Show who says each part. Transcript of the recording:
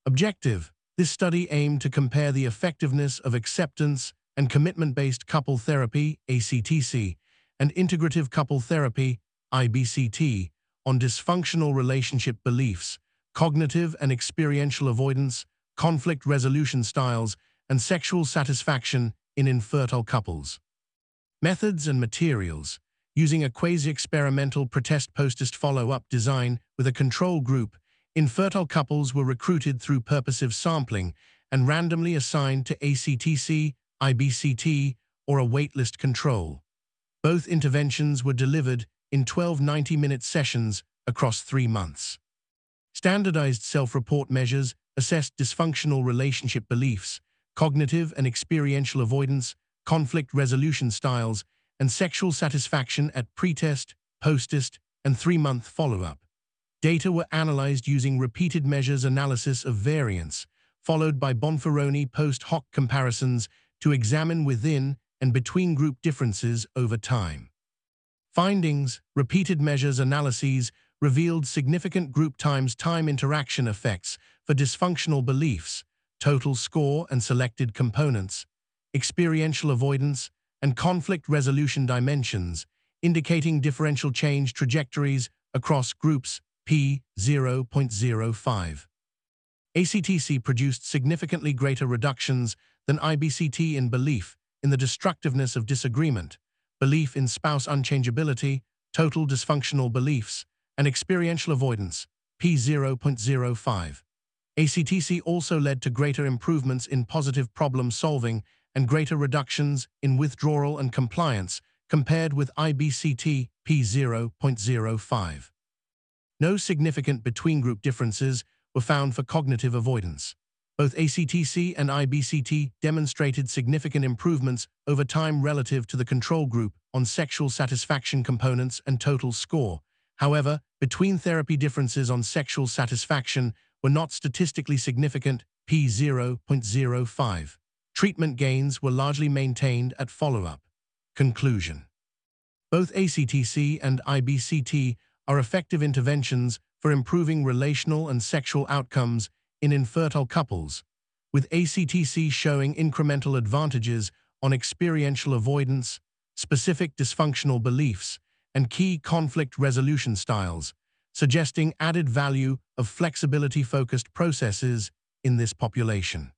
Speaker 1: Objective: this study aimed to compare the effectiveness of acceptance and commitment-based couple therapy, ACTC, and integrative couple therapy, IBCT, on dysfunctional relationship beliefs, cognitive and experiential avoidance, conflict resolution styles, and sexual satisfaction in infertile couples. Methods and materials: using a quasi-experimental pretest-post-test follow-up design with a control group, infertile couples were recruited through purposive sampling and randomly assigned to ACTC, IBCT, or a waitlist control. Both interventions were delivered in 12 90-minute sessions across 3 months. Standardized self-report measures assessed dysfunctional relationship beliefs, cognitive and experiential avoidance, conflict resolution styles, and sexual satisfaction at pretest, post-test, and 3-month follow-up. Data were analyzed using repeated measures analysis of variance, followed by Bonferroni post-hoc comparisons to examine within and between group differences over time. Findings: repeated measures analyses revealed significant group times time interaction effects for dysfunctional beliefs, total score and selected components, experiential avoidance, and conflict resolution dimensions, indicating differential change trajectories across groups p 0.05. ACTC produced significantly greater reductions than IBCT in belief in the destructiveness of disagreement, belief in spouse unchangeability, total dysfunctional beliefs, and experiential avoidance, p 0.05. ACTC also led to greater improvements in positive problem solving and greater reductions in withdrawal and compliance compared with IBCT, p 0.05. No significant between-group differences were found for cognitive avoidance. Both ACTC and IBCT demonstrated significant improvements over time relative to the control group on sexual satisfaction components and total score. However, between-therapy differences on sexual satisfaction were not statistically significant, p 0.05. Treatment gains were largely maintained at follow-up. Conclusion: both ACTC and IBCT are effective interventions for improving relational and sexual outcomes in infertile couples, with ACTC showing incremental advantages on experiential avoidance, specific dysfunctional beliefs, and key conflict resolution styles, suggesting added value of flexibility-focused processes in this population.